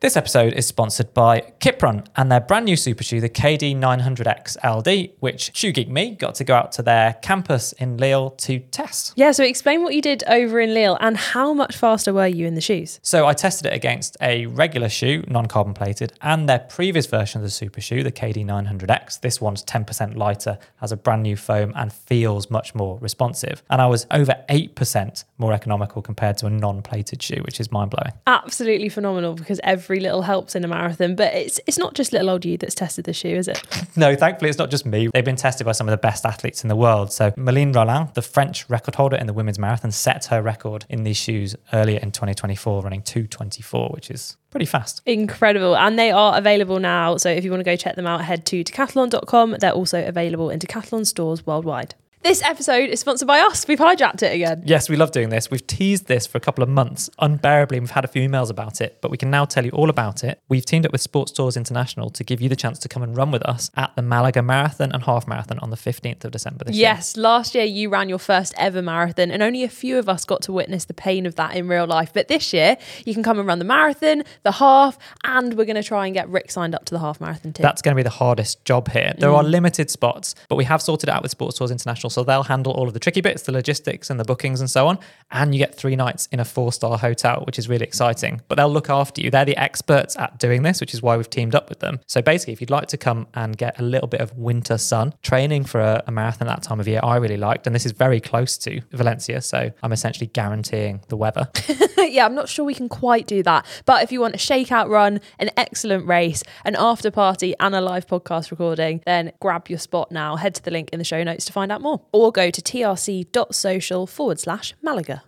This episode is sponsored by Kiprun and their brand new super shoe, the KD 900X LD, which Shoe Geek Me got to go out to their campus in Lille to test. Yeah, so explain what you did over in Lille and how much faster were you in the shoes? So I tested it against a regular shoe, non-carbon plated, and their previous version of the super shoe, the KD 900X. This one's 10% lighter, has a brand new foam and feels much more responsive. And I was over 8% more economical compared to a non-plated shoe, which is mind-blowing. Absolutely phenomenal, because every little helps in a marathon. But it's not just little old you that's tested the shoe, is it? No, thankfully it's not just me. They've been tested by some of the best athletes in the world. So Meline Rollin, the French record holder in the women's marathon, set her record in these shoes earlier in 2024, running 2:24, which is pretty fast. Incredible. And they are available now. So if you want to go check them out, head to decathlon.com. They're also available in Decathlon stores worldwide. This episode is sponsored by us. We've hijacked it again. Yes, we love doing this. We've teased this for a couple of months, unbearably, and we've had a few emails about it, but we can now tell you all about it. We've teamed up with Sports Stores International to give you the chance to come and run with us at the Malaga Marathon and Half Marathon on the 15th of December this year. Yes, last year you ran your first ever marathon and only a few of us got to witness the pain of that in real life. But this year you can come and run the marathon, the half, and we're going to try and get Rick signed up to the half marathon too. That's going to be the hardest job here. There are limited spots, but we have sorted it out with Sports Stores International, so they'll handle all of the tricky bits, the logistics and the bookings and so on. And you get 3 nights in a 4-star hotel, which is really exciting. But they'll look after you. They're the experts at doing this, which is why we've teamed up with them. So basically, if you'd like to come and get a little bit of winter sun, training for a marathon that time of year, I really liked. And this is very close to Valencia, so I'm essentially guaranteeing the weather. Yeah, I'm not sure we can quite do that. But if you want a shakeout run, an excellent race, an after party and a live podcast recording, then grab your spot now. Head to the link in the show notes to find out more. Or go to trc.social/Malaga.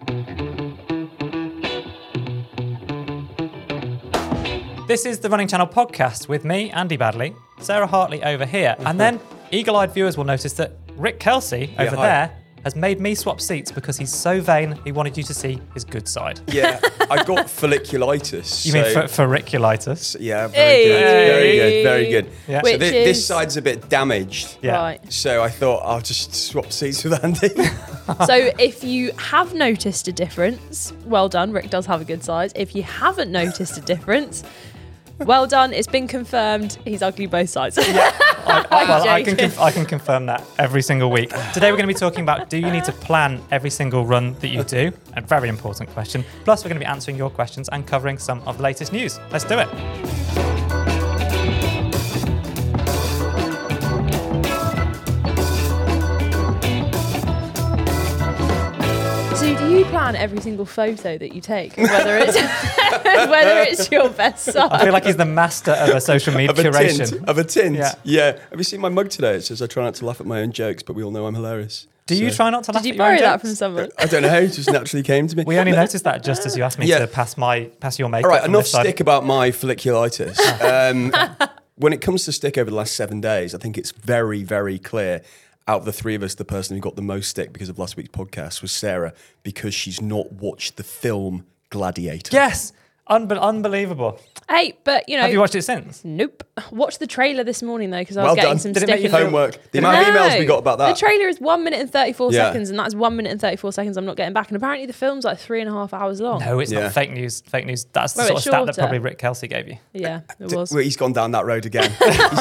This is the Running Channel podcast with me, Andy Badley, Sarah Hartley over here. And then eagle-eyed viewers will notice that Rick Kelsey over there has made me swap seats because he's so vain he wanted you to see his good side. Yeah, I got folliculitis. You mean folliculitis? Yeah, very good, very good. Yeah. So this side's a bit damaged. Yeah. Right. So I thought I'll just swap seats with Andy. So if you have noticed a difference, well done. Rick does have a good size. If you haven't noticed a difference, well done. It's been confirmed. He's ugly both sides. I can confirm that every single week. Today we're going to be talking about, do you need to plan every single run that you do? A very important question. Plus we're going to be answering your questions and covering some of the latest news. Let's do it. So do you plan every single photo that you take, whether it's your best side? I feel like he's the master of a social media curation. Of a tint. Yeah. Have you seen my mug today? It says I try not to laugh at my own jokes, but we all know I'm hilarious. Do you try not to laugh Did at you your own borrow that jokes? from someone? I don't know how it just naturally came to me. We only noticed that just as you asked me Yeah. to pass your makeup. All right, from enough this side. stick about my folliculitis. When it comes to stick over the last 7 days, I think it's very, very clear. Out of the 3 of us, the person who got the most stick because of last week's podcast was Sarah, because she's not watched the film Gladiator. Yes, unbelievable. Hey, but you know. Have you watched it since? Nope. Watched the trailer this morning though, because I was Well getting done. some Did it stick. make you in the- Homework. The amount of emails we got about that. The trailer is 1 minute and 34 Yeah. seconds, and that's 1 minute and 34 seconds I'm not getting back. And apparently the film's like 3.5 hours long. No, it's Yeah. not fake news. Fake news. That's the Well, sort of it's stat that shorter. probably Rick Kelsey gave you. Yeah, it was. Well, he's gone down that road again.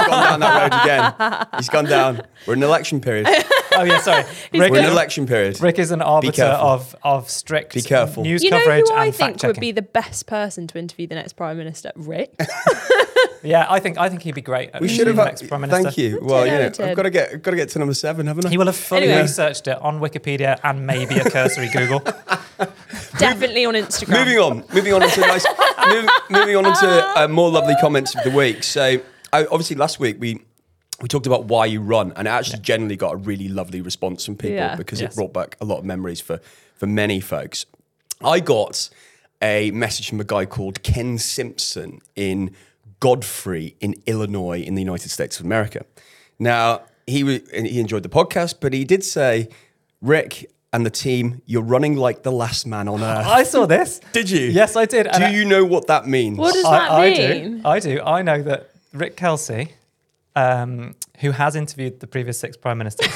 He's gone down. We're in an election period. Oh yeah, sorry. We're in an Rick, election period. Rick is an arbiter careful. of strict Be careful. news You know coverage who I and think fact would checking. be the best person to interview the next Prime Minister? Rick. Yeah, I think he'd be great. At We being should have. the next Prime Minister. Thank you. Well, you know, I've 10. got to get to number 7, haven't I? He will have fully Anyway. researched it on Wikipedia and maybe a cursory Google. Definitely on Instagram. Moving on into more lovely comments of the week. So, obviously, last week we talked about why you run, and it actually generally got a really lovely response from people because Yes. it brought back a lot of memories for many folks. I got a message from a guy called Ken Simpson in Godfrey in Illinois in the United States of America. Now, he enjoyed the podcast, but he did say, Rick and the team, you're running like the last man on earth. I saw this. Did you? Yes, I did. Do you know what that means? What does that mean? I do. I know that Rick Kelsey, who has interviewed the previous 6 prime ministers,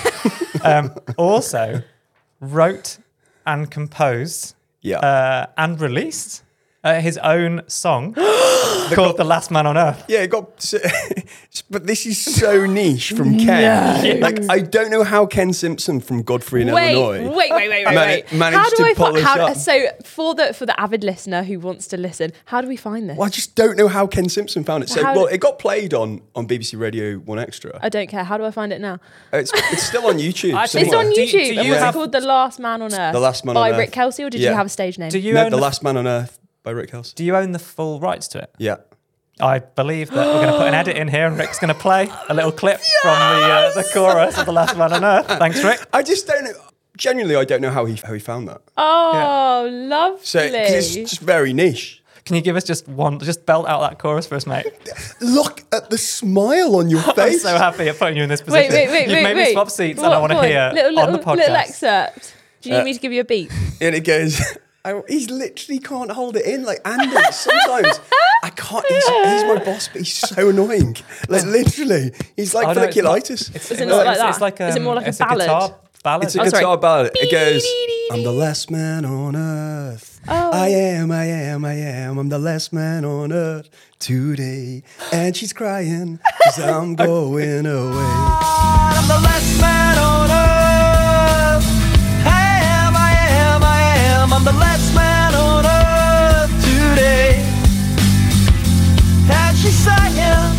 also wrote and composed and released his own song called "The Last Man on Earth." Yeah, it got. But this is so niche from Ken. Like, I don't know how Ken Simpson from Godfrey in Illinois managed to pull this up. So for the avid listener who wants to listen, how do we find this? Well, I just don't know how Ken Simpson found it. So, How- it got played on BBC Radio 1 Extra. I don't care. How do I find it now? It's still on YouTube. Actually, It's somewhere. on Do YouTube. you And what's have- it called? The Last Man on Earth. The Last Man by on Earth. Rick Kelsey, or did Yeah. you have a stage name? Do you No, own The Last Man on Earth by Rick Kelsey. Do you own the full rights to it? Yeah. I believe that we're going to put an edit in here, and Rick's going to play a little clip from the chorus of "The Last Man on Earth." Thanks, Rick. I just don't know. Genuinely, I don't know how he found that. Oh, lovely. So 'cause it's just very niche. Can you give us just belt out that chorus for us, mate? Look at the smile on your I'm face. so happy at putting you in this position. Wait. You've made me swap seats, and I want to What hear point? on the podcast. Little excerpt. Do you need me to give you a beat? And it goes, he's literally can't hold it in. Like Andy, sometimes I can't. He's my boss, but he's so annoying. Like literally, he's like Oh, no, it's not- folliculitis. Is it not like that? It's like Is it more like a it's ballad? guitar ballad. It's a Oh, sorry. guitar ballad. It goes, I'm the last man on earth. Oh. I am. I'm the last man on earth today. And she's crying because I'm going away. I'm the last man on earth. I am. I'm the last man on earth today. And she's sighing,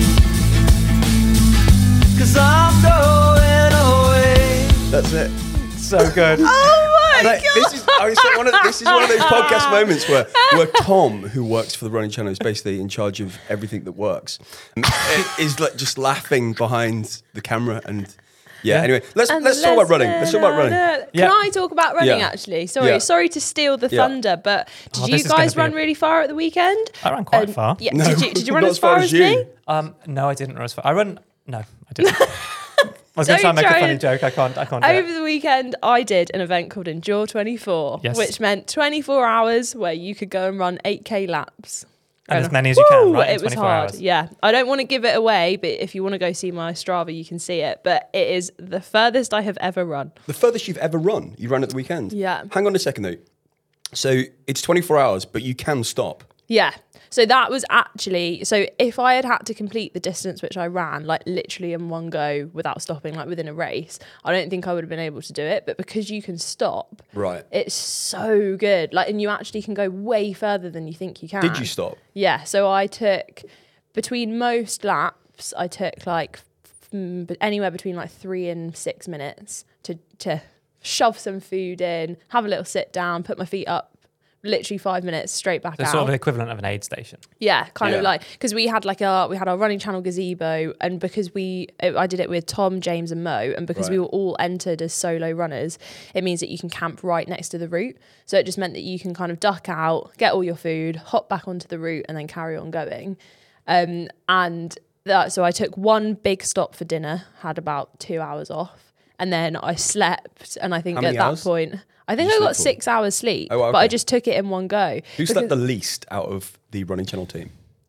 'cause I'm going away. That's it. so good. Oh my Like, this is one of those podcast moments where Tom, who works for the Running Channel, is basically in charge of everything that works, is like just laughing behind the camera. And yeah, anyway, let's talk about running. Let's talk about running. Yeah. Can I talk about running Yeah. actually? Yeah. Sorry to steal the Yeah. thunder, but did Oh, you this is gonna guys be run a- really far at the weekend? I ran quite far. Yeah. No, Did you run not as far as you. me? No, I didn't run as far. No, I didn't. I was going to try and make a Don't funny and- joke. I can't do Over it. the weekend, I did an event called Endure 24, Yes. which meant 24 hours where you could go and run 8K laps. And as many as you can, Woo! right, in It was 24 hard. hours. Yeah. I don't want to give it away, but if you want to go see my Strava, you can see it. But it is the furthest I have ever run. The furthest you've ever run, you ran at the weekend. Yeah. Hang on a second though. So it's 24 hours, but you can stop. Yeah. So that was actually, so if I had to complete the distance which I ran, like literally in one go without stopping, like within a race, I don't think I would have been able to do it. But because you can stop, Right. it's so good. Like, and you actually can go way further than you think you can. Did you stop? Yeah. So I took, between most laps, I took like anywhere between like 3 and 6 minutes to shove some food in, have a little sit down, put my feet up. Literally 5 minutes straight back The out. sort of the equivalent of an aid station. Yeah, kind of Yeah. like, because we had our running channel gazebo, and because I did it with Tom, James, and Mo, and because we Right. were all entered as solo runners, it means that you can camp right next to the route. So it just meant that you can kind of duck out, get all your food, hop back onto the route, and then carry on going. So I took one big stop for dinner, had about 2 hours off, and then I slept. And I think How at many that hours? point, I think you I got sleep for? 6 hours sleep, Oh, but I okay. just took it in one go. Who slept Because the least out of the Running Channel team?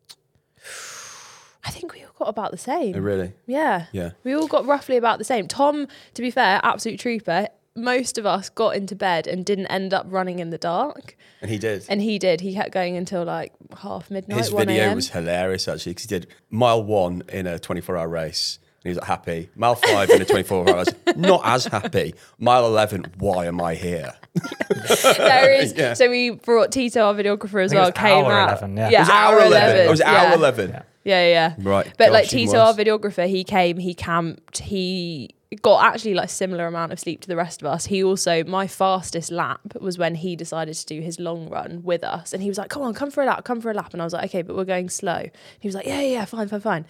I think we all got about the same. Oh, really? Yeah. Yeah. We all got roughly about the same. Tom, to be fair, absolute trooper. Most of us got into bed and didn't end up running in the dark. And he did. And he did. He kept going until like half midnight, His 1 video a.m. was hilarious actually because he did mile 1 in a 24-hour race. And he was like, happy. Mile 5 in a 24 hours, not as happy. Mile 11, why am I here? There is. Yeah. So we brought Tito, our videographer, as I think it well. was Came hour out. 11, yeah. It was hour 11. It was yeah. hour 11. Yeah. Right. But like Gosh, even Tito, our worse. videographer, he came, he camped, he got actually like similar amount of sleep to the rest of us. He also, my fastest lap was when he decided to do his long run with us. And he was like, come for a lap. And I was like, okay, but we're going slow. He was like, yeah, fine.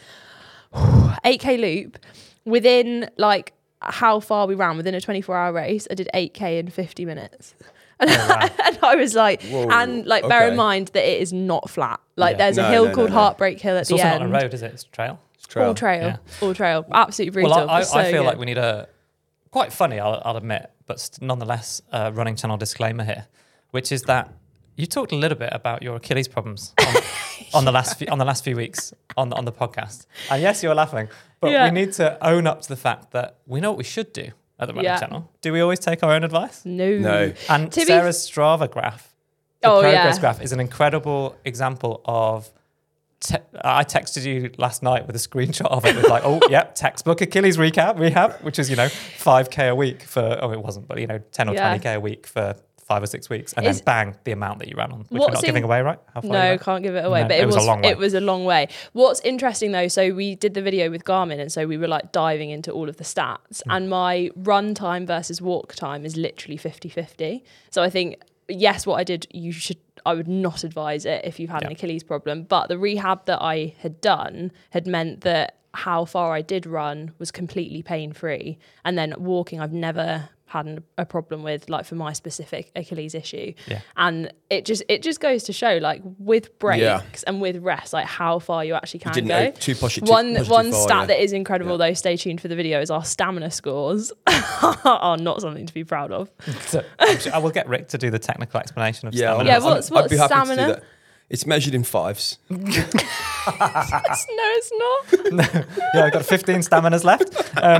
8K loop. Within like how far we ran, within a 24-hour race, I did 8K in 50 minutes. And, wow. and I was like, Whoa, and like, bear in okay. mind that it is not flat. Like, Yeah. there's a No, hill no, called no. Heartbreak Hill at It's the also end. not a road, is it? It's a trail. It's trail. All trail. Absolutely brutal. Well, I So feel like good. we need a quite funny, I'll admit, but nonetheless, running channel disclaimer here, which is that you talked a little bit about your Achilles problems on the last few weeks on the podcast. And yes, you're laughing, but Yeah. we need to own up to the fact that we know what we should do at the running Yeah. channel. Do we always take our own advice? No. No. And To be Sarah's Strava graph The Oh, progress yeah. graph is an incredible example of. I texted you last night with a screenshot of it with like, oh, yep, textbook Achilles rehab, which is, 5K a week for, it wasn't, but, 10 or Yeah. 20K a week for 5 or 6 weeks. And Is- then bang, the amount that you ran on, which we're What's not giving away, right? How far you No, ran? can't give it away. No, but it was a long way. It was a long way. What's interesting though, so we did the video with Garmin, and so we were like diving into all of the stats, and my run time versus walk time is literally 50-50. So I think, yes, what I did, I would not advise it if you've had an Achilles problem. But the rehab that I had done had meant that how far I did run was completely pain-free. And then walking, I've never had a problem with, like, for my specific Achilles issue. Yeah. And it just goes to show, like, with breaks and with rest, like how far you actually can didn't go. know to push it too- One push it too far, stat yeah. that is incredible though, stay tuned for the video, is our stamina scores are not something to be proud of. So I'm sure I will get Rick to do the technical explanation of Yeah, stamina. Yeah, what's I'd be happy to do stamina? that. It's measured in 5s. No, it's not. Yeah, I've got 15 staminas left.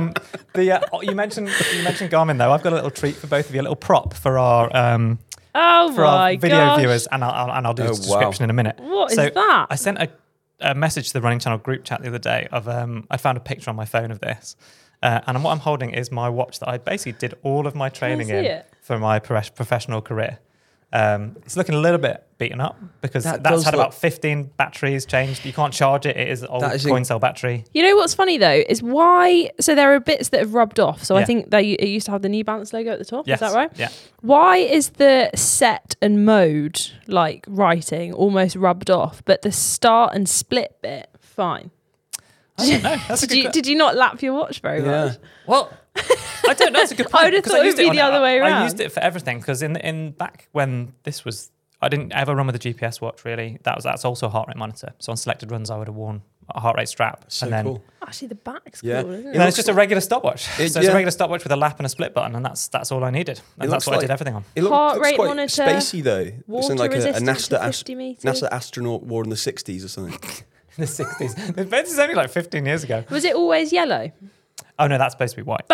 You mentioned Garmin though. I've got a little treat for both of you, a little prop for our Oh for our my video gosh. viewers, and I'll do Oh, a description in a minute. What is that? I sent a message to the Running Channel group chat the other day of I found a picture on my phone of this, and what I'm holding is my watch that I basically did all of my training see in it? for my professional career. It's looking a little bit beaten up because That that's does had look- about 15 batteries changed. You can't charge it. It is an old That is coin cell battery. You know what's funny though is why. So there are bits that have rubbed off. So I Yeah. think it used to have the New Balance logo at the top. Yes. Is that right? Yeah. Why is the set and mode like writing almost rubbed off, but the start and split bit fine? I don't know. That's a good Did you not lap your watch very much? Well, I don't know. That's a good I point. would have because thought it used would be on- the other way I around. used it for everything because in back when this was, I didn't ever run with a GPS watch really. That's also a heart rate monitor. So on selected runs, I would have worn a heart rate strap, So and then cool. Actually, the back's Yeah. cool, isn't it? and then it's just a regular stopwatch. So it's yeah. a regular stopwatch with a lap and a split button, and that's all I needed. And that's looks what I like- did everything on. It Heart looks rate quite monitor, spacey though. It's Water like a resistance to NASA, 50 meters. NASA astronaut wore in the 60s or something. In the 60s. This is only like 15 years ago. Was it always yellow? Oh no, that's supposed to be white.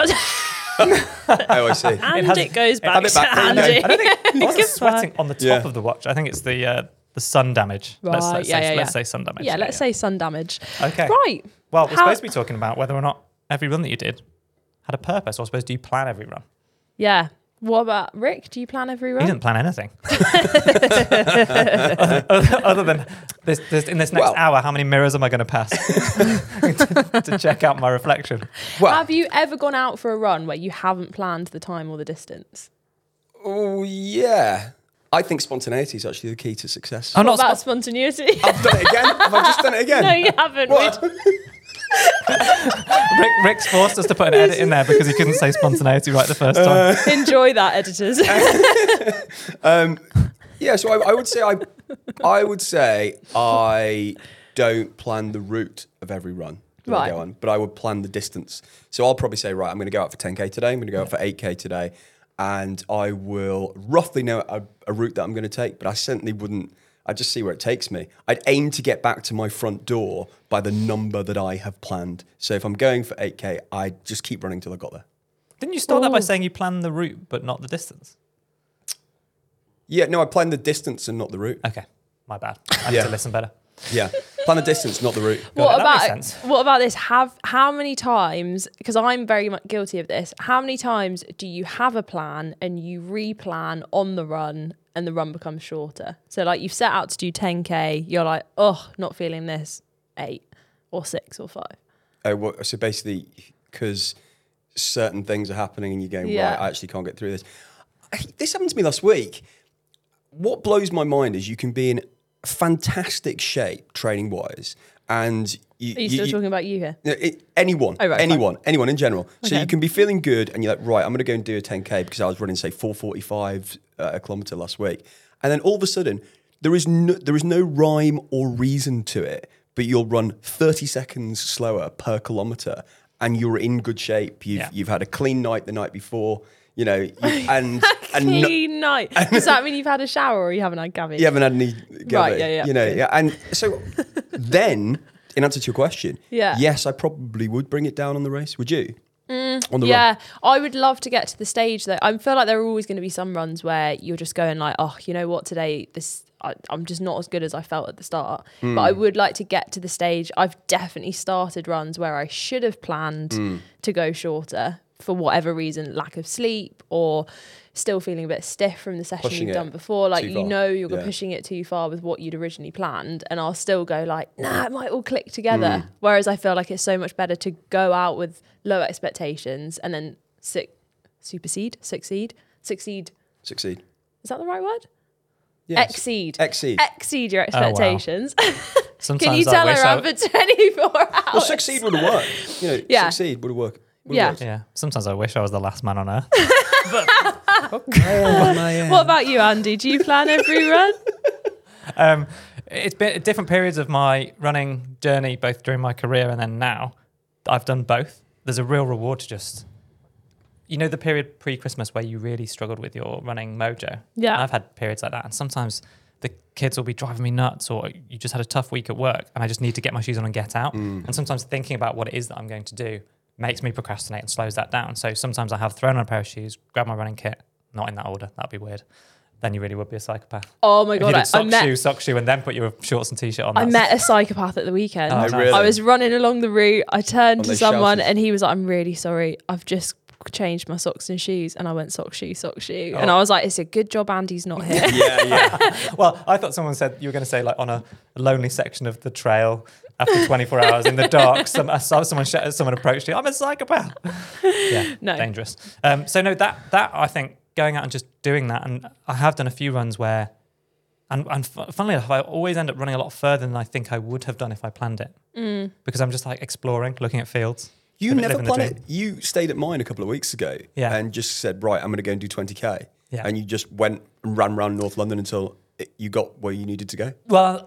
Oh, I see. And has- it goes it- back have it to back, there you go. Andy. I don't think I wasn't Goodbye. sweating on the top Yeah. of the watch. I think it's the sun damage. Let's Right, say, yeah. let's say sun damage. Yeah, let's say sun damage. Okay. Right. Well, we're How- supposed to be talking about whether or not every run that you did had a purpose, or suppose do you plan every run? Yeah. What about Rick? Do you plan every He run? didn't plan anything. other than this, in this next Well- hour, how many mirrors am I going to pass to check out my reflection? Well, Have you ever gone out for a run where you haven't planned the time or the distance? oh yeah. I think spontaneity is actually the key to success. What about spontaneity? I've done it again. Have I just done it again? No, you haven't. What? Rick's forced us to put an edit in there because he couldn't say spontaneity right the first time. Enjoy that, editors. Yeah, so I would say I don't plan the route of every run that I Right. go on, but I would plan the distance. So I'll probably say, right, I'm going to go out for 10K today. I'm going to go out for 8K today. And I will roughly know a route that I'm going to take, but I certainly wouldn't. I'd just see where it takes me. I'd aim to get back to my front door by the number that I have planned. So if I'm going for 8K, I'd just keep running till I got there. Didn't you start that by Ooh. saying you planned the route but not the distance? Yeah, no, I planned the distance and not the route. Okay, my bad. I need Yeah. to listen better. Yeah, plan the distance, not the route. Got it, that makes sense. What about this? How many times? Because I'm very much guilty of this. How many times do you have a plan and you replan on the run, and the run becomes shorter? So like you've set out to do 10K, you're like, oh, not feeling this, 8 or 6 or 5. Oh, well, so basically, because certain things are happening and you're going, Yeah. right, I actually can't get through this. This happened to me last week. What blows my mind is you can be in fantastic shape training wise, and Are you still talking about you here? anyone, Oh, right, anyone in general. So Okay. you can be feeling good, and you're like, right, I'm going to go and do a 10K because I was running say 4:45 a kilometer last week, and then all of a sudden there is no rhyme or reason to it, but you'll run 30 seconds slower per kilometer, and you're in good shape. You've had a clean night the night before, you know, and no- Clean night. Does that mean you've had a shower or you haven't had cabbage? you haven't had any Right, yeah. you know, yeah. And so then, in answer to your question, Yeah. yes, I probably would bring it down on the race. Would you? On the yeah. I would love to get to the stage though. I feel like there are always going to be some runs where you're just going like, oh, you know what, today I'm just not as good as I felt at the start. But I would like to get to the stage. I've definitely started runs where I should have planned to go shorter for whatever reason, lack of sleep or still feeling a bit stiff from the session Pushing you've it done before. Like, too you far. know, you're Yeah. pushing it too far with what you'd originally planned. And I'll still go like, nah, it might all click together. Whereas I feel like it's so much better to go out with low expectations and then succeed. Succeed. Is that the right word? Yes. Exceed your wow. expectations. Sometimes Can you I tell wish her I I'm for 24 hours? Well, succeed would have worked. You know, Yeah. succeed would have worked. Yeah. Yeah, sometimes I wish I was the last man on earth. What about you, Andy? Do you plan every run? It's been different periods of my running journey, both during my career and then now. I've done both. There's a real reward to just, you know, the period pre-Christmas where you really struggled with your running mojo. Yeah. And I've had periods like that, and sometimes the kids will be driving me nuts, or you just had a tough week at work, and I just need to get my shoes on and get out. And sometimes thinking about what it is that I'm going to do makes me procrastinate and slows that down. So sometimes I have thrown on a pair of shoes, grabbed my running kit, not in that order. That'd be weird. Then you really would be a psychopath. Oh my If you God. did sock shoe, and then put your shorts and t-shirt on. I that's- met a psychopath at the weekend. Oh, nice. Really? I was running along the route. I turned Oh, to they someone shouted. and he was like, I'm really sorry. I've just changed my socks and shoes. And I went, sock shoe. Oh. And I was like, it's a good job Andy's not here. Yeah. Well, I thought someone said you were going to say like on a lonely section of the trail after 24 hours in the dark. I saw someone approached you. I'm a psychopath. Yeah, No. dangerous. So no, that I think going out and just doing that, and I have done a few runs where, and funnily enough, I always end up running a lot further than I think I would have done if I planned it, because I'm just like exploring, looking at fields. You never living the planned dream. it. You stayed at mine a couple of weeks ago and just said, right, I'm going to go and do 20K. Yeah. And you just went and ran around North London until you got where you needed to go. Well,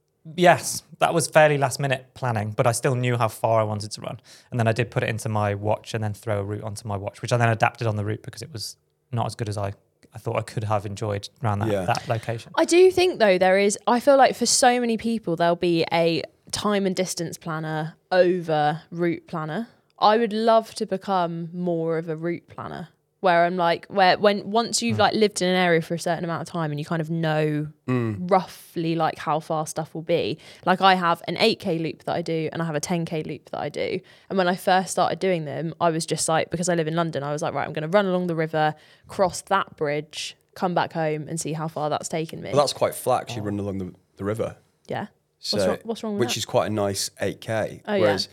yes, that was fairly last minute planning, but I still knew how far I wanted to run. And then I did put it into my watch and then throw a route onto my watch, which I then adapted on the route because it was not as good as I thought I could have enjoyed around that location. I do think though I feel like for so many people there'll be a time and distance planner over route planner. I would love to become more of a route planner where I'm like, once you've like lived in an area for a certain amount of time and you kind of know roughly like how far stuff will be. Like I have an 8K loop that I do and I have a 10K loop that I do. And when I first started doing them, I was just like, because I live in London, I was like, right, I'm going to run along the river, cross that bridge, come back home and see how far that's taken me. Well, that's quite flat because you run along the river. Yeah. So, What's wrong with which that? is quite a nice 8K. Oh, yeah. Whereas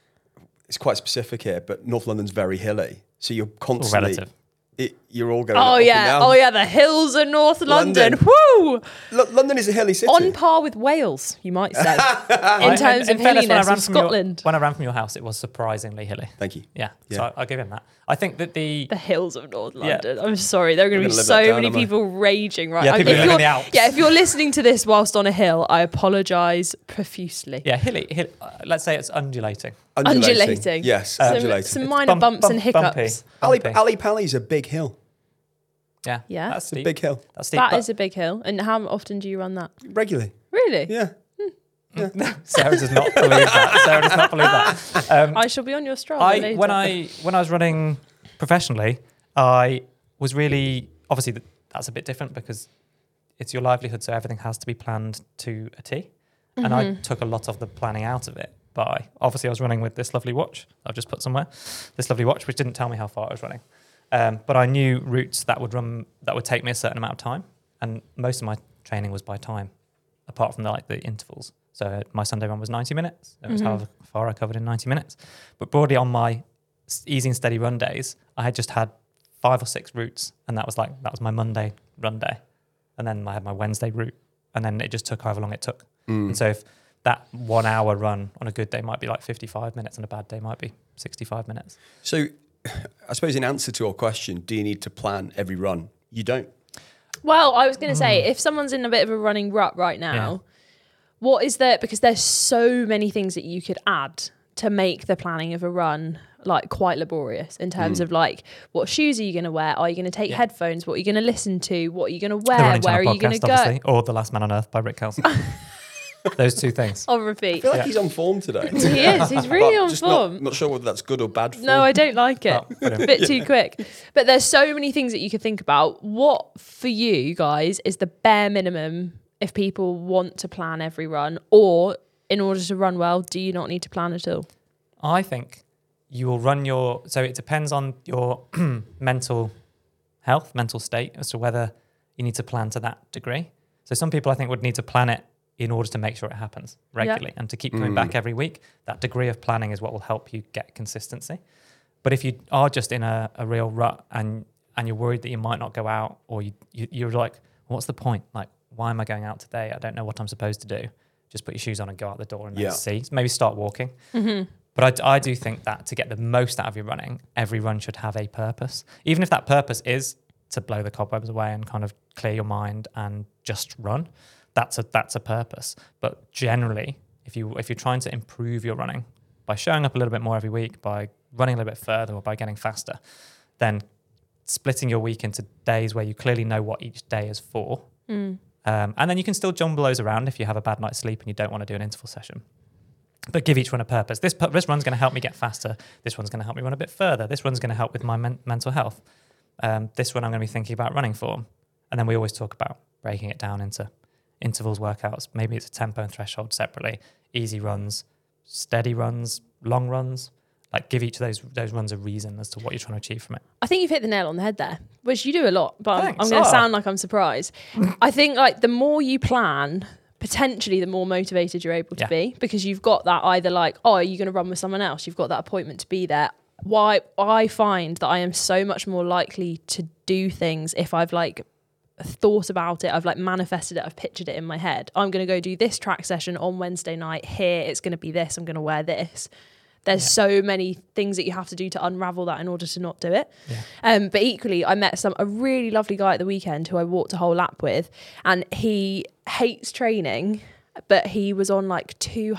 it's quite specific here, but North London's very hilly. So you're constantly... relative. You're all going Oh up and yeah, down. oh yeah, the hills of North London. London. Woo! London is a hilly city. On par with Wales, you might say, in terms of fairness, hilliness of Scotland. when I ran from your house, it was surprisingly hilly. Thank you. Yeah, Yeah. so I'll give him that. I think that the hills of North Yeah. London. I'm sorry, there are going to We're be gonna so live that many down, am I? people raging right Yeah, now. people If who live in you're- the Alps. Yeah, if you're listening to this whilst on a hill, I apologise profusely. hilly, let's say it's undulating. Undulating. Yes, Some, undulating. some minor bumps and hiccups. Bumpy. Ali Pally's a big hill. Yeah, Yeah. that's It's a steep. big hill. That's steep. That but is a big hill. And how often do you run that? Regularly. Really? Yeah. Sarah does not believe that. Sarah does not believe that. I shall be on your Strava later. When I was running professionally, I was really obviously that's a bit different because it's your livelihood, so everything has to be planned to a T. And I took a lot of the planning out of it. But obviously I was running with this lovely watch I've just put somewhere. This lovely watch, which didn't tell me how far I was running. But I knew routes that would take me a certain amount of time, and most of my training was by time, apart from the intervals. So my Sunday run was 90 minutes. That was how far I covered in 90 minutes. But broadly on my easy and steady run days, I had just had 5 or 6 routes, and that was my Monday run day, and then I had my Wednesday route, and then it just took however long it took. And so if that 1 hour run on a good day might be like 55 minutes, and a bad day might be 65 minutes. So I suppose in answer to your question, do you need to plan every run? You don't. Well, I was going to say, if someone's in a bit of a running rut right now, what is there? Because there's so many things that you could add to make the planning of a run like quite laborious in terms of like, what shoes are you going to wear? Are you going to take headphones? What are you going to listen to? What are you going to The wear? Running Where are Channel you going to podcast, go? obviously, or The Last Man on Earth by Rick Kelson. Those two things. On I repeat. feel like he's on form today. He is. He's really on Just form. not sure whether that's good or bad form. No, I don't like it. Oh, brilliant. A bit too quick. But there's so many things that you could think about. What for you guys is the bare minimum if people want to plan every run, or in order to run well, do you not need to plan at all? I think you will run so it depends on your mental health, mental state, as to whether you need to plan to that degree. So some people I think would need to plan it in order to make sure it happens regularly and to keep coming back every week. That degree of planning is what will help you get consistency. But if you are just in a real rut and you're worried that you might not go out, or you're like, what's the point? Like, why am I going out today? I don't know what I'm supposed to do. Just put your shoes on and go out the door and let's see. Maybe start walking. Mm-hmm. But I do think that to get the most out of your running, every run should have a purpose. Even if that purpose is to blow the cobwebs away and kind of clear your mind and just run, that's a purpose. But generally, if you're trying to improve your running by showing up a little bit more every week, by running a little bit further, or by getting faster, then splitting your week into days where you clearly know what each day is for. And then you can still jumble those around if you have a bad night's sleep and you don't want to do an interval session. But give each one a purpose. This run's going to help me get faster. This one's going to help me run a bit further. This one's going to help with my mental health. This one I'm going to be thinking about running for. And then we always talk about breaking it down into intervals, workouts. Maybe it's a tempo and threshold separately. Easy runs, steady runs, long runs. Like, give each of those runs a reason as to what you're trying to achieve from it. I think you've hit the nail on the head there, which you do a lot, but I'm Thanks. going to Oh. sound like I'm surprised. I think like the more you plan, potentially the more motivated you're able to Yeah. be, because you've got that either like, oh, are you going to run with someone else? You've got that appointment to be there. Why I find that I am so much more likely to do things if I've like thought about it, I've like manifested it, I've pictured it in my head. I'm going to go do this track session on Wednesday night here. It's going to be this. I'm going to wear this. There's so many things that you have to do to unravel that in order to not do it. Yeah. But equally, I met a really lovely guy at the weekend who I walked a whole lap with, and he hates training, but he was on like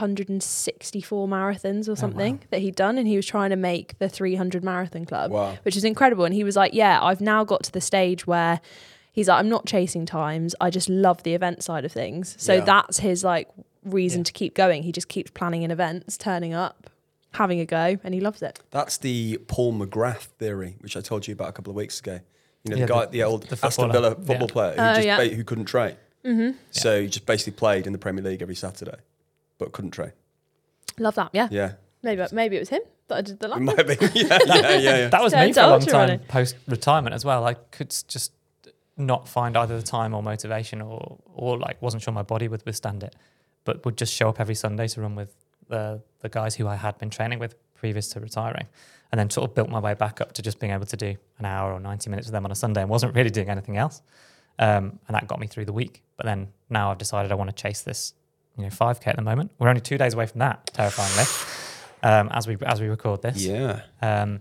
264 marathons or something that he'd done, and he was trying to make the 300 marathon club, which is incredible. And he was like, yeah, I've now got to the stage where he's like, I'm not chasing times. I just love the event side of things. So that's his like reason to keep going. He just keeps planning in events, turning up, having a go, and he loves it. That's the Paul McGrath theory, which I told you about a couple of weeks ago. You know, Yeah, the guy, the old the Aston footballer. Villa football player who couldn't train. Mm-hmm. So he just basically played in the Premier League every Saturday, but couldn't train. Love that. Yeah. Yeah. Maybe it was him that I did the lap. It might be. Yeah. That was Turn me to for a long ultra time running. post-retirement as well. I could just not find either the time or motivation or like wasn't sure my body would withstand it, but would just show up every Sunday to run with the guys who I had been training with previous to retiring, and then sort of built my way back up to just being able to do an hour or 90 minutes with them on a Sunday and wasn't really doing anything else. And that got me through the week. But then now I've decided I want to chase this, 5K at the moment. We're only 2 days away from that, terrifyingly, as we record this. Yeah. And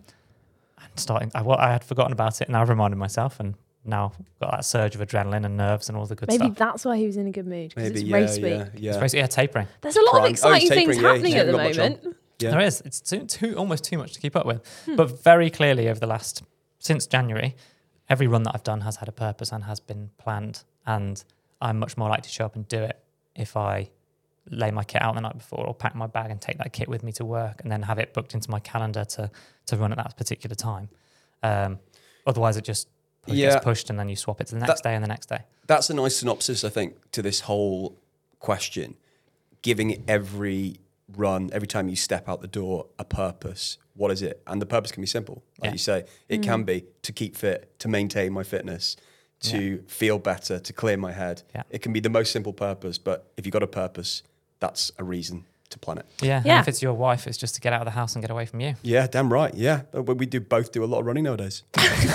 I had forgotten about it, and I've reminded myself, and now got that surge of adrenaline and nerves and all the good Maybe stuff. that's why he was in a good mood, because Maybe, it's race week. yeah. It's basically tapering. There's a lot of Prime. exciting Oh, he's things tapering, yeah, happening he's at the not much on. moment. Yeah. There is. It's almost too much to keep up with. But very clearly since January, every run that I've done has had a purpose and has been planned. And I'm much more likely to show up and do it if I lay my kit out the night before or pack my bag and take that kit with me to work and then have it booked into my calendar to run at that particular time. Otherwise, it just gets pushed and then you swap it to the next day and the next day. That's a nice synopsis, I think, to this whole question. Giving every run, every time you step out the door, a purpose. What is it? And the purpose can be simple. Like you say, it can be to keep fit, to maintain my fitness, to feel better, to clear my head. Yeah. It can be the most simple purpose, but if you've got a purpose, that's a reason to plan it. Yeah. Yeah. And if it's your wife, it's just to get out of the house and get away from you. Yeah, damn right. Yeah. We both do a lot of running nowadays.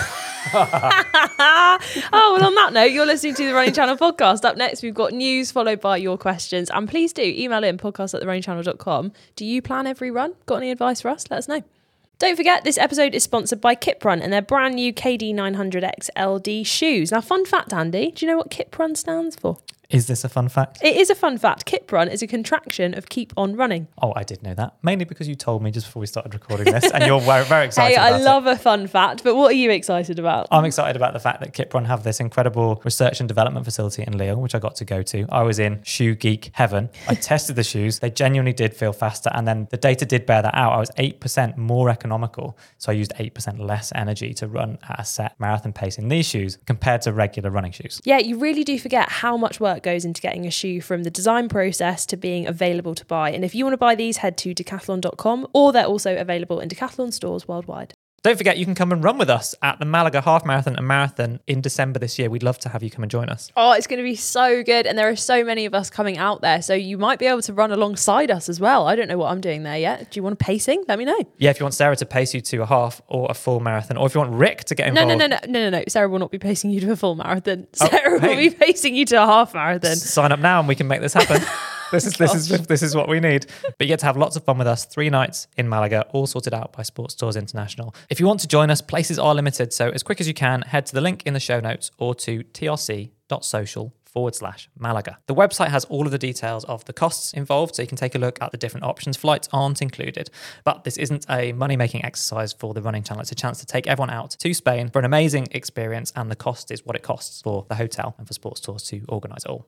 Oh, well, on that note, you're listening to the Running Channel podcast. Up next, we've got news followed by your questions. And please do email in podcast@therunningchannel.com. Do you plan every run? Got any advice for us? Let us know. Don't forget, this episode is sponsored by Kiprun and their brand new KD 900X LD shoes. Now, fun fact, Andy, do you know what Kiprun stands for? Is this a fun fact? It is a fun fact. Kip Run is a contraction of keep on running. Oh, I did know that. Mainly because you told me just before we started recording this, and you're very, very excited Hey, about I love a fun fact, but what are you excited about? I'm excited about the fact that Kip Run have this incredible research and development facility in Lille, which I got to go to. I was in shoe geek heaven. I tested the shoes. They genuinely did feel faster. And then the data did bear that out. I was 8% more economical. So I used 8% less energy to run at a set marathon pace in these shoes compared to regular running shoes. Yeah, you really do forget how much work goes into getting a shoe from the design process to being available to buy. And if you want to buy these, head to decathlon.com, or they're also available in Decathlon stores worldwide. Don't forget, you can come and run with us at the Malaga Half Marathon and Marathon in December this year. We'd love to have you come and join us. Oh, it's going to be so good. And there are so many of us coming out there. So you might be able to run alongside us as well. I don't know what I'm doing there yet. Do you want a pacing? Let me know. Yeah, if you want Sarah to pace you to a half or a full marathon, or if you want Rick to get involved. No. Sarah will not be pacing you to a full marathon. Sarah will be pacing you to a half marathon. Sign up now and we can make this happen. This is what we need. But you get to have lots of fun with us. 3 nights in Malaga, all sorted out by Sports Tours International. If you want to join us, places are limited. So as quick as you can, head to the link in the show notes or to trc.social/Malaga. The website has all of the details of the costs involved, so you can take a look at the different options. Flights aren't included. But this isn't a money-making exercise for the running channel. It's a chance to take everyone out to Spain for an amazing experience, and the cost is what it costs for the hotel and for Sports Tours to organise it all.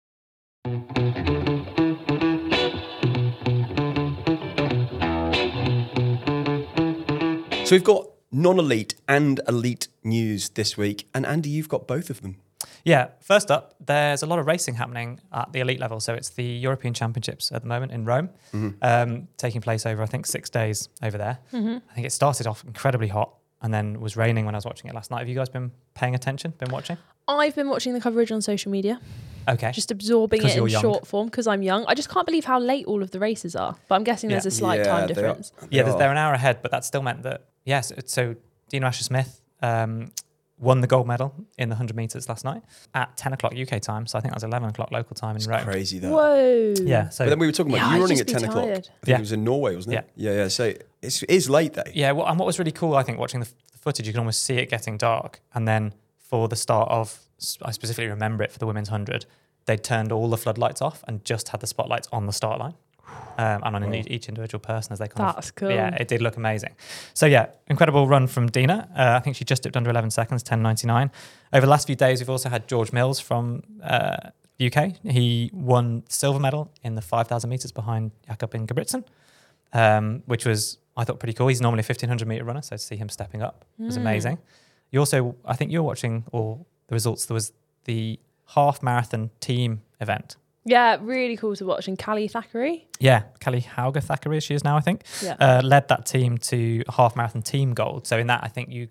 So we've got non-elite and elite news this week. And Andy, you've got both of them. Yeah, first up, there's a lot of racing happening at the elite level. So it's the European Championships at the moment in Rome, taking place over, I think, 6 days over there. I think it started off incredibly hot and then was raining when I was watching it last night. Have you guys been paying attention, been watching? I've been watching the coverage on social media. Okay. Just absorbing it in young. short form because I'm young. I just can't believe how late all of the races are. But I'm guessing there's a slight time difference. They're an hour ahead, but that still meant that, yes, so Dina Asher-Smith won the gold medal in the 100 metres last night at 10 o'clock UK time. So I think that was 11 o'clock local time in Rome. Crazy that. Whoa. Yeah. So, but then we were talking about you running at 10 o'clock. I think Yeah. it was in Norway, wasn't it? Yeah. So it is late though. Yeah. Well, and what was really cool, I think, watching the footage, you can almost see it getting dark. And then for the start of, I specifically remember it for the women's 100, they turned all the floodlights off and just had the spotlights on the start line. And on each individual person as they kind That's cool. Yeah, it did look amazing. So yeah, incredible run from Dina. I think she just dipped under 11 seconds, 10:99. Over the last few days, we've also had George Mills from the UK. He won silver medal in the 5,000 metres behind Jakob Ingebrigtsen, which was, I thought, pretty cool. He's normally a 1,500 metre runner, so to see him stepping up was amazing. You also, I think you were watching all the results. There was the half marathon team event. Yeah, really cool to watch. And Callie Thackeray. Yeah, Kelly Hauger Thackeray, she is now, I think, led that team to a half marathon team gold. So in that, I think you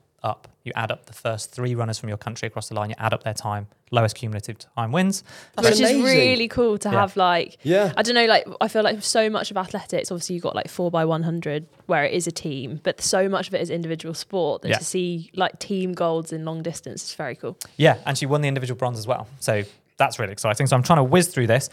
add up the first 3 runners from your country across the line, you add up their time, lowest cumulative time wins. Which amazing. is really cool to have, like, Yeah. I don't know, like, I feel like so much of athletics, obviously you've got like 4x100 where it is a team, but so much of it is individual sport that to see like team golds in long distance is very cool. Yeah, and she won the individual bronze as well. So that's really exciting. So I'm trying to whiz through this.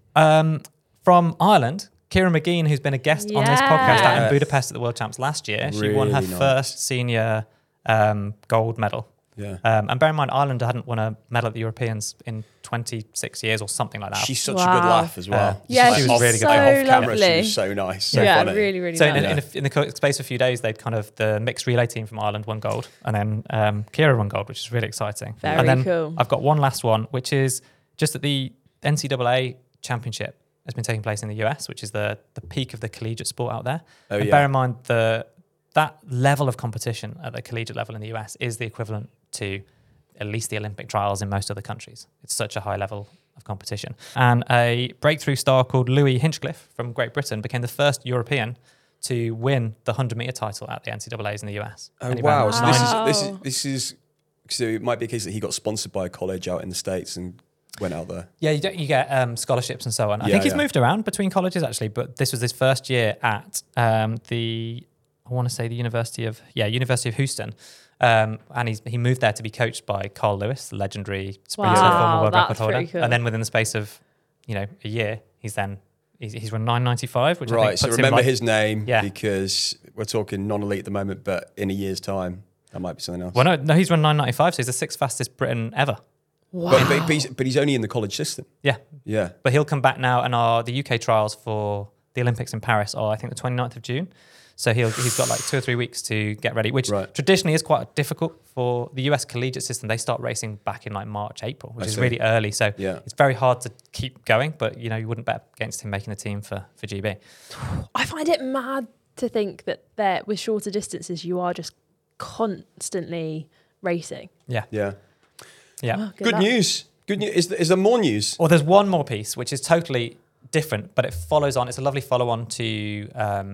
From Ireland, Ciara Mageean, who's been a guest on this podcast out in Budapest at the World Champs last year, she won her Really nice. first senior gold medal. Yeah. And bear in mind, Ireland hadn't won a medal at the Europeans in 26 years or something like that. She's such a good laugh as well. Yeah, she was she's really good. so Off camera, lovely. she was so nice. So yeah, funny. really, really So nice. in the space of a few days, they'd kind of, the mixed relay team from Ireland won gold, and then Ciara won gold, which is really exciting. Very and then cool. I've got one last one, which is just that the NCAA championship has been taking place in the US, which is the peak of the collegiate sport out there. Oh, and yeah. bear in mind, that level of competition at the collegiate level in the US is the equivalent to at least the Olympic trials in most other countries. It's such a high level of competition. And a breakthrough star called Louis Hinchcliffe from Great Britain became the first European to win the 100-meter title at the NCAAs in the US. Oh, And he wow. ran So Wow. this is so it might be a case that he got sponsored by a college out in the States and went out there. Yeah, you get scholarships and so on. I Yeah, think he's yeah. moved around between colleges actually, but this was his first year at the University of Houston. And he moved there to be coached by Carl Lewis, the legendary sprinter, Wow, former world record that's holder. pretty cool. And then within the space of a year, he's run 9:95, which I Right. think So puts remember him his name Yeah. because we're talking non-elite at the moment, but in a year's time, that might be something else. Well, no, he's run 9:95, so he's the 6th fastest Briton ever. But he's only in the college system. Yeah. Yeah. But he'll come back now, and the UK trials for the Olympics in Paris are, I think, the 29th of June. So he's got like 2 or 3 weeks to get ready, which traditionally is quite difficult for the US collegiate system. They start racing back in like March, April, which is really early. So it's very hard to keep going, but you wouldn't bet against him making the team for GB. I find it mad to think that with shorter distances, you are just constantly racing. Yeah. Yeah. Yeah. Oh, Good luck. news. Good news. Is there more news? Well, there's one more piece, which is totally different, but it follows on. It's a lovely follow-on to,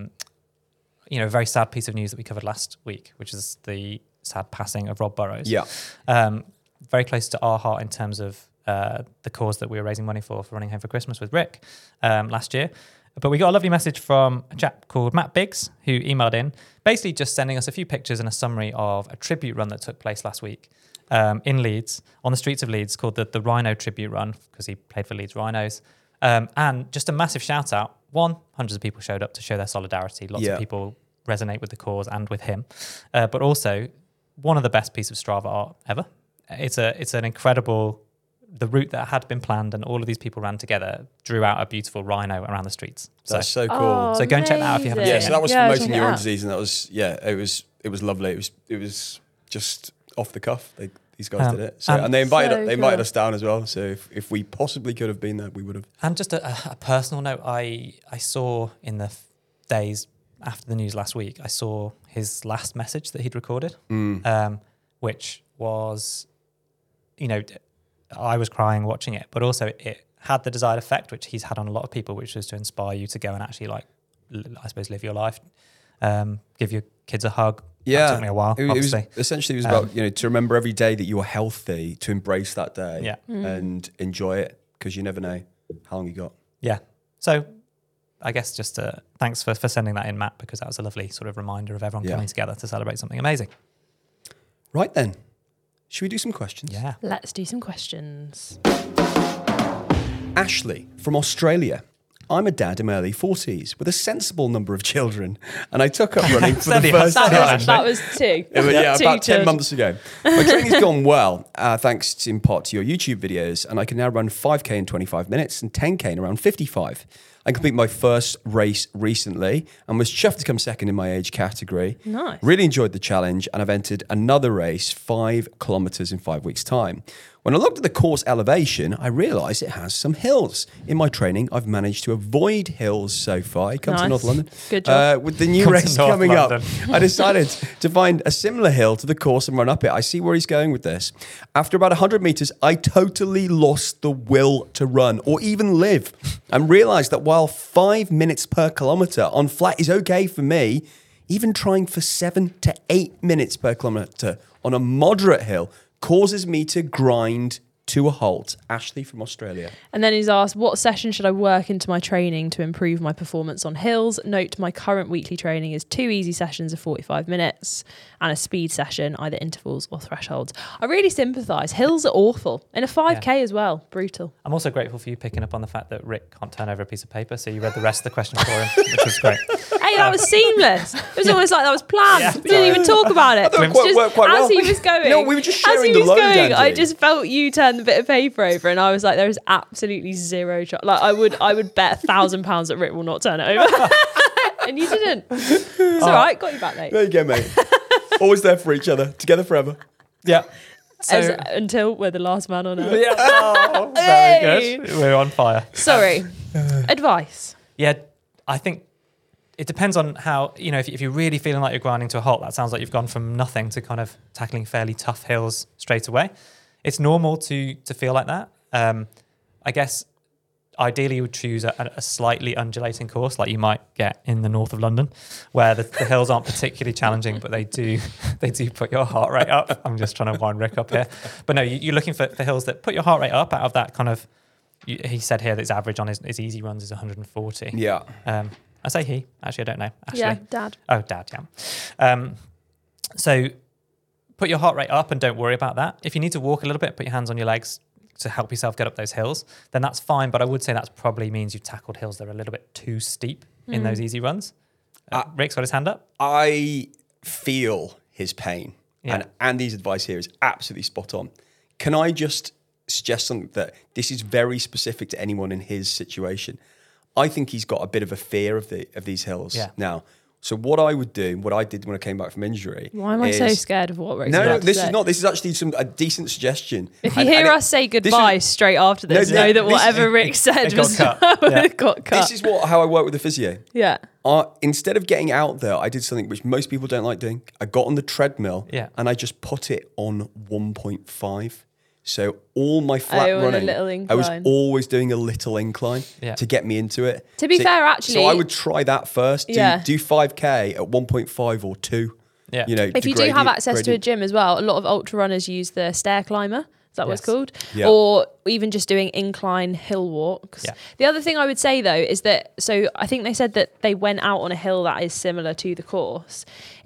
a very sad piece of news that we covered last week, which is the sad passing of Rob Burrows. Yeah. Very close to our heart in terms of the cause that we were raising money for Running Home for Christmas with Rick last year. But we got a lovely message from a chap called Matt Biggs, who emailed in, basically just sending us a few pictures and a summary of a tribute run that took place last week in Leeds, on the streets of Leeds, called the Rhino Tribute Run, because he played for Leeds Rhinos. And just a massive shout out. Hundreds of people showed up to show their solidarity. Lots of people resonate with the cause and with him. But also, one of the best pieces of Strava art ever. It's an incredible... The route that had been planned and all of these people ran together drew out a beautiful rhino around the streets. That's so cool. Oh, so go and check that out if you haven't seen it. So that was Yeah, promoting check it urine out. disease, and that was it was lovely. It was just off the cuff. These guys did it. So and they invited us down as well. So if we possibly could have been there, we would have. And just a personal note, I saw in the days after the news last week, I saw his last message that he'd recorded, which was, I was crying watching it, but also it had the desired effect, which he's had on a lot of people, which was to inspire you to go and actually, live your life, give your kids a hug. Yeah, it took me a while. It was about to remember every day that you are healthy, to embrace that day, and enjoy it, because you never know how long you got. Yeah. So I guess just thanks for sending that in, Matt, because that was a lovely sort of reminder of everyone coming together to celebrate something amazing. Right then. Should we do some questions? Yeah. Let's do some questions. Ashley from Australia. I'm a dad in my early 40s with a sensible number of children, and I took up running for the first time. That was 2. Yeah, Two about 10 children. months ago. My training's gone well, thanks in part to your YouTube videos, and I can now run 5K in 25 minutes and 10K in around 55. I completed my first race recently and was chuffed to come second in my age category. Nice. Really enjoyed the challenge, and I've entered another race, 5 kilometers in 5 weeks' time. When I looked at the course elevation, I realised it has some hills. In my training, I've managed to avoid hills so far. I come to Nice. North London. Good job. With the new Come to race North coming up, London. I decided to find a similar hill to the course and run up it. I see where he's going with this. After about 100 metres, I totally lost the will to run or even live, and realised that while 5 minutes per kilometre on flat is okay for me, even trying for 7 to 8 minutes per kilometre on a moderate hill causes me to grind to a halt. Ashley from Australia. And then he's asked, what session should I work into my training to improve my performance on hills? Note, my current weekly training is 2 easy sessions of 45 minutes and a speed session, either intervals or thresholds. I really sympathise. Hills are awful. And a 5K as well. Brutal. I'm also grateful for you picking up on the fact that Rick can't turn over a piece of paper, so you read the rest of the question for him, which was great. Hey, that was seamless. It was almost like that was planned. Yeah. We didn't even talk about it. I thought it Just worked quite well. as he was going. No, we were just as sharing he the was load, going, I Andy. just felt you turn the bit of paper over, and I was like, there is absolutely zero chance. Like I would bet £1,000 that Rick will not turn it over. And you didn't. It's all right. Got you back, mate. There you go, mate. Always there for each other. Together forever. Yeah. So, Until we're the last man on earth. yeah. Oh, very good. We're on fire. Sorry. Advice. Yeah, I think it depends on how, if you're really feeling like you're grinding to a halt, that sounds like you've gone from nothing to kind of tackling fairly tough hills straight away. It's normal to feel like that. I guess ideally you would choose a slightly undulating course like you might get in the north of London, where the hills aren't particularly challenging, but they do put your heart rate up. I'm just trying to wind Rick up here. But no, you're looking for hills that put your heart rate up out of that kind of, he said here that his average on his easy runs is 140. Yeah. I say he. Actually, I don't know. Ashley. Yeah, Dad. Oh, Dad, yeah. So put your heart rate up and don't worry about that. If you need to walk a little bit, put your hands on your legs to help yourself get up those hills, then that's fine. But I would say that probably means you've tackled hills that are a little bit too steep in those easy runs. Rick's got his hand up. I feel his pain. Yeah. And Andy's advice here is absolutely spot on. Can I just suggest something that this is very specific to anyone in his situation. I think he's got a bit of a fear of these hills now. So what I would do, what I did when I came back from injury. Why am I so scared of what Rick's No, about to this say? is not. This is actually a decent suggestion. If you hear us say goodbye straight after this, know that whatever Rick said got cut. got cut. This is how I work with the physio. Yeah. Instead of getting out there, I did something which most people don't like doing. I got on the treadmill and I just put it on 1.5. So all my flat running, I was always doing a little incline to get me into it. To be fair, actually. So I would try that first. Do 5K at 1.5 or 2. Yeah. If you do have access to a gym as well, a lot of ultra runners use the stair climber. Is that what it's called? Yeah. Or even just doing incline hill walks. Yeah. The other thing I would say though is that, so I think they said that they went out on a hill that is similar to the course.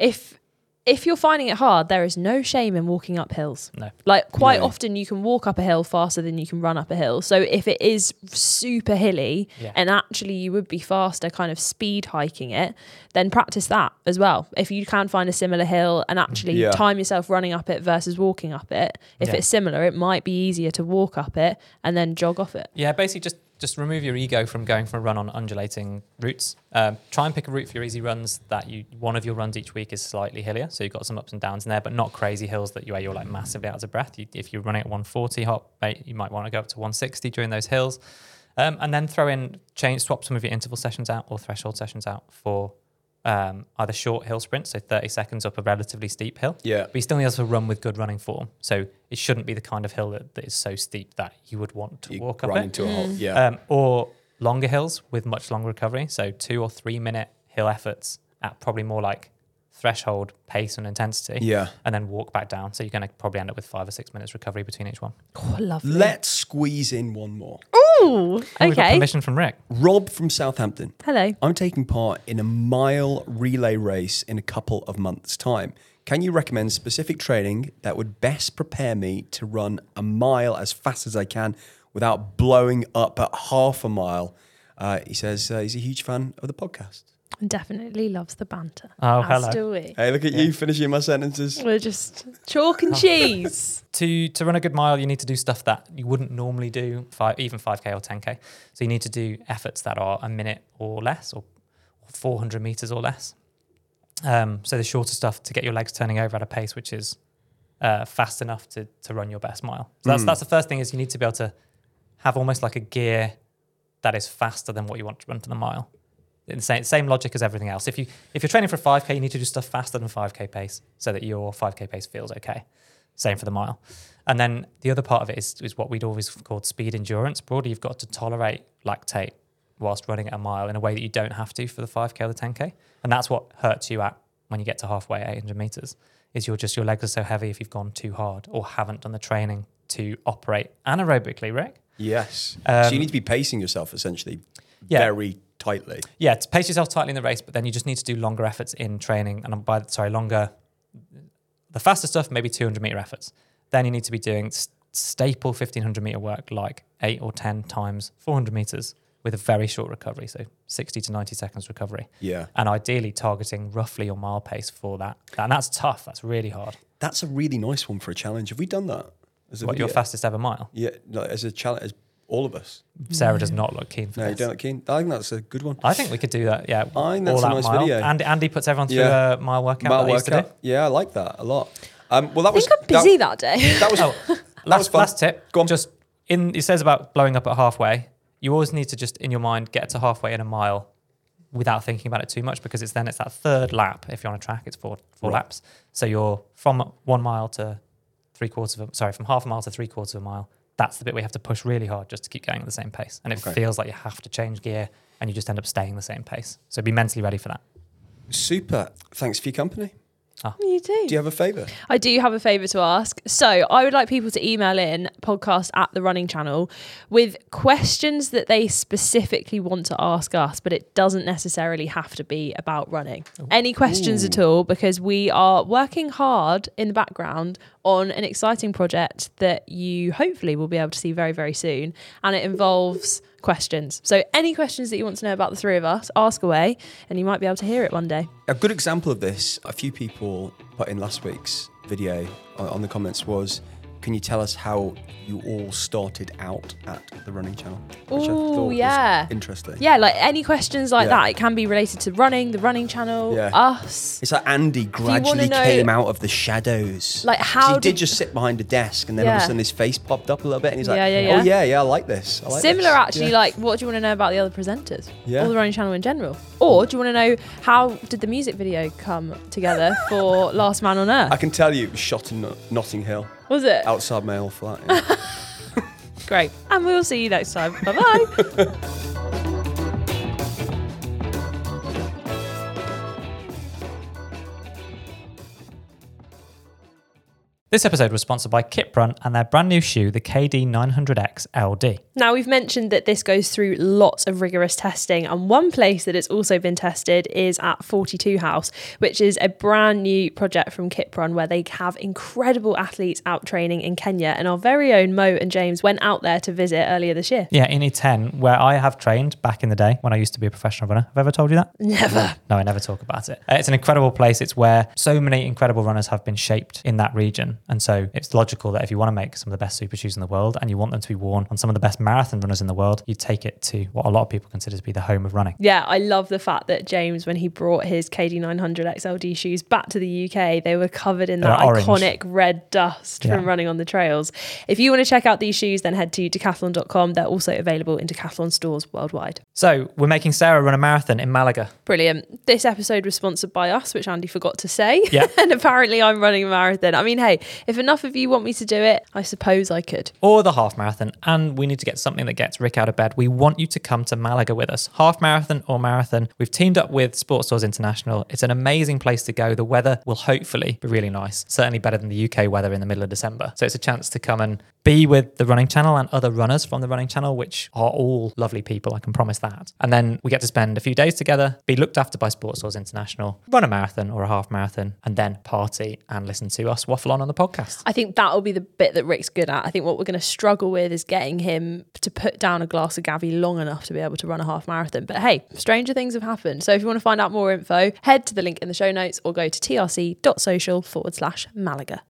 If you're finding it hard, there is no shame in walking up hills. No. Like quite often you can walk up a hill faster than you can run up a hill. So if it is super hilly and actually you would be faster kind of speed hiking it, then practice that as well. If you can find a similar hill and actually time yourself running up it versus walking up it, if it's similar, it might be easier to walk up it and then jog off it. Yeah, basically just remove your ego from going for a run on undulating routes. Try and pick a route for your easy runs that one of your runs each week is slightly hillier. So you've got some ups and downs in there, but not crazy hills where you're like massively out of breath. If you're running at 140 hop rate, you might want to go up to 160 during those hills. And then swap some of your interval sessions out or threshold sessions out for either short hill sprints, so 30 seconds up a relatively steep hill. Yeah. But you still need to run with good running form. So it shouldn't be the kind of hill that is so steep that you would want to walk up it. Into a hole. Or longer hills with much longer recovery. So 2 or 3 minute hill efforts at probably more like threshold pace and intensity. Yeah. And then walk back down. So you're going to probably end up with 5 or 6 minutes recovery between each one. Oh, lovely. Let's squeeze in one more. Ooh, okay. We've got permission from Rick. Rob from Southampton. Hello. I'm taking part in a mile relay race in a couple of months' time. Can you recommend specific training that would best prepare me to run a mile as fast as I can without blowing up at half a mile? He says he's a huge fan of the podcast. Definitely loves the banter. Oh, As hello. do we. Hey, look at you finishing my sentences. We're just chalk and cheese. To run a good mile, you need to do stuff that you wouldn't normally do, even 5K or 10K. So you need to do efforts that are a minute or less, or 400 meters or less. So the shorter stuff to get your legs turning over at a pace which is fast enough to run your best mile. So that's the first thing, is you need to be able to have almost like a gear that is faster than what you want to run for the mile. In the same logic as everything else. If you're training for a 5K, you need to do stuff faster than 5K pace so that your 5K pace feels okay. Same for the mile. And then the other part of it is what we'd always called speed endurance. Broadly, you've got to tolerate lactate whilst running at a mile in a way that you don't have to for the 5K or the 10K. And that's what hurts you when you get to halfway at 800 meters, is your legs are so heavy if you've gone too hard or haven't done the training to operate anaerobically, Rick. Yes. So you need to be pacing yourself essentially very tightly. Yeah, to pace yourself tightly in the race, but then you just need to do longer efforts in training. And the faster stuff, maybe 200 meter efforts. Then you need to be doing staple 1500 meter work, like 8 or 10 times 400 meters with a very short recovery. So 60 to 90 seconds recovery. Yeah. And ideally targeting roughly your mile pace for that. And that's tough. That's really hard. That's a really nice one for a challenge. Have we done that? Your fastest ever mile? Yeah, as a challenge, as all of us. Sarah does not look keen for this. No, you don't look keen? I think that's a good one. I think we could do that, yeah. I think that's a nice video. And Andy puts everyone through a mile workout. Mile workout. Yeah, I like that a lot. I think I'm busy that day. That was fun. Last tip. Go on. It says about blowing up at halfway. You always need to just, in your mind, get to halfway in a mile without thinking about it too much, because it's that third lap. If you're on a track, it's four laps. So you're from 1 mile to from half a mile to 3/4 of a mile. That's the bit where you have to push really hard just to keep going at the same pace. And it feels like you have to change gear and you just end up staying the same pace. So be mentally ready for that. Super. Thanks for your company. You do. Do you have a favour? I do have a favour to ask. So I would like people to email in podcast@therunning.channel with questions that they specifically want to ask us, but it doesn't necessarily have to be about running. Any questions at all, because we are working hard in the background on an exciting project that you hopefully will be able to see very, very soon. And it involves questions. So any questions that you want to know about the three of us, ask away, and you might be able to hear it one day. A good example of this, a few people put in last week's video on the comments was, can you tell us how you all started out at the Running Channel? Which I thought Oh, was yeah. interesting. Yeah, like any questions like Yeah. that, it can be related to running, the Running Channel, Yeah. us. It's like Andy gradually know- came out of the shadows. Like, 'Cause how he did did- just sit behind a desk, and then all of a Yeah. sudden his face popped up a little bit, and he's like, Yeah, yeah, "Oh yeah. yeah, I like this. I like Similar, this." actually, Yeah. like, what do you want to know about the other presenters? Yeah. Or the Running Channel in general? Or do you want to know how did the music video come together for Last Man on Earth? I can tell you, it was shot in Notting Hill, Was it? outside my old flat. Yeah. Great. And we'll see you next time. Bye-bye. This episode was sponsored by Kiprun and their brand new shoe, the KD900X LD. Now, we've mentioned that this goes through lots of rigorous testing, and one place that it's also been tested is at 42 House, which is a brand new project from Kiprun where they have incredible athletes out training in Kenya, and our very own Mo and James went out there to visit earlier this year. Yeah, in E10, where I have trained back in the day when I used to be a professional runner. Have I ever told you that? Never. No, I never talk about it. It's an incredible place. It's where so many incredible runners have been shaped in that region. And so it's logical that if you want to make some of the best super shoes in the world and you want them to be worn on some of the best marathon runners in the world, you take it to what a lot of people consider to be the home of running. Yeah, I love the fact that James, when he brought his KD900 XLD shoes back to the UK, they were covered in that They're orange. iconic red dust Yeah. from running on the trails. If you want to check out these shoes, then head to decathlon.com. They're also available in Decathlon stores worldwide. So we're making Sarah run a marathon in Malaga. Brilliant. This episode was sponsored by us, which Andy forgot to say. Yeah. And apparently I'm running a marathon. I mean, hey, if enough of you want me to do it, I suppose I could. Or the half marathon, and we need to get something that gets Rick out of bed. We want you to come to Malaga with us. Half marathon or marathon. We've teamed up with Sports Stores International. It's an amazing place to go. The weather will hopefully be really nice, certainly better than the UK weather in the middle of December. So it's a chance to come and be with the Running Channel and other runners from the Running Channel, which are all lovely people, I can promise that. And then we get to spend a few days together, be looked after by Sports Stores International, run a marathon or a half marathon, and then party and listen to us waffle on the podcast. I think that'll be the bit that Rick's good at. I think what we're going to struggle with is getting him to put down a glass of Gavi long enough to be able to run a half marathon. But hey, stranger things have happened. So if you want to find out more info, head to the link in the show notes or go to trc.social/Malaga.